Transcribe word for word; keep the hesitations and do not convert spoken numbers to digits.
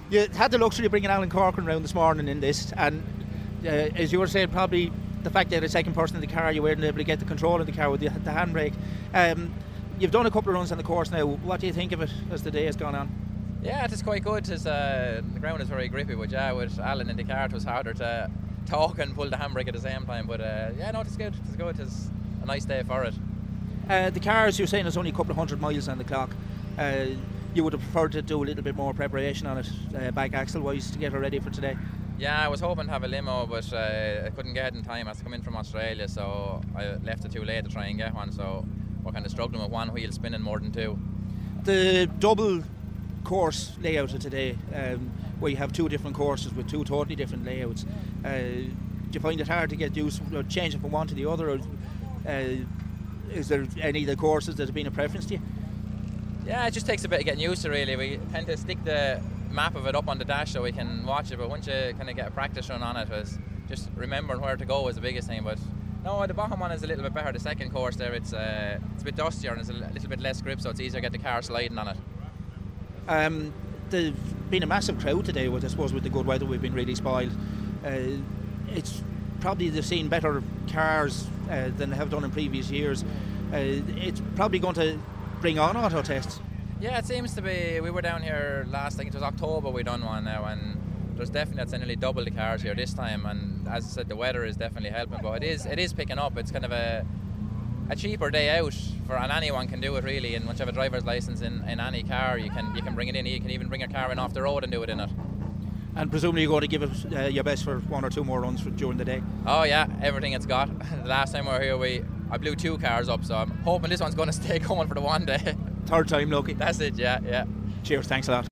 You had the luxury of bringing Alan Corcoran round this morning in this, and uh, as you were saying, probably the fact that the second person in the car, you weren't able to get the control of the car with the, the handbrake. Um, you've done a couple of runs on the course now. What do you think of it as the day has gone on? Yeah, it is quite good. It's, uh, the ground is very grippy, but yeah, with Alan in the car, it was harder to talk and pull the handbrake at the same time. But uh, yeah, no, it's good. It's good. It's a nice day for it. Uh, the car, as you were saying, is only a couple of hundred miles on the clock. Uh, you would have preferred to do a little bit more preparation on it, uh, back axle wise, to get her ready for today. Yeah, I was hoping to have a limo, but uh, I couldn't get it in time. I had to come in from Australia, so I left it too late to try and get one. So we're kind of struggling with one wheel spinning more than two. The double course layout of today, um, where you have two different courses with two totally different layouts, uh, do you find it hard to get used to changing from one to the other, or uh, is there any of the courses that have been a preference to you? Yeah, it just takes a bit of getting used to, really. We tend to stick the map of it up on the dash so we can watch it, but once you kind of get a practice run on it, was just remembering where to go was the biggest thing. But no, the bottom one is a little bit better. The second course there, it's uh, it's a bit dustier and it's a little bit less grip, so it's easier to get the car sliding on it. Um, there's been a massive crowd today, with, I suppose with the good weather we've been really spoiled. Uh, it's probably they've seen better cars uh, than they have done in previous years. Uh, it's probably going to bring on auto tests. Yeah, it seems to be. We were down here last, I think it was October we done one now, and there's definitely, that's nearly double the cars here this time, and as I said, the weather is definitely helping, but it is it is picking up. It's kind of a a cheaper day out for, and anyone can do it really, and once you have a driver's license in, in any car, you can you can bring it in. You can even bring your car in off the road and do it in it. And presumably you're going to give it uh, your best for one or two more runs for, during the day. Oh yeah, everything it's got. The last time we were here, we I blew two cars up, so I'm hoping this one's going to stay going for the one day. Third time lucky. That's it, yeah, yeah. Cheers, thanks a lot.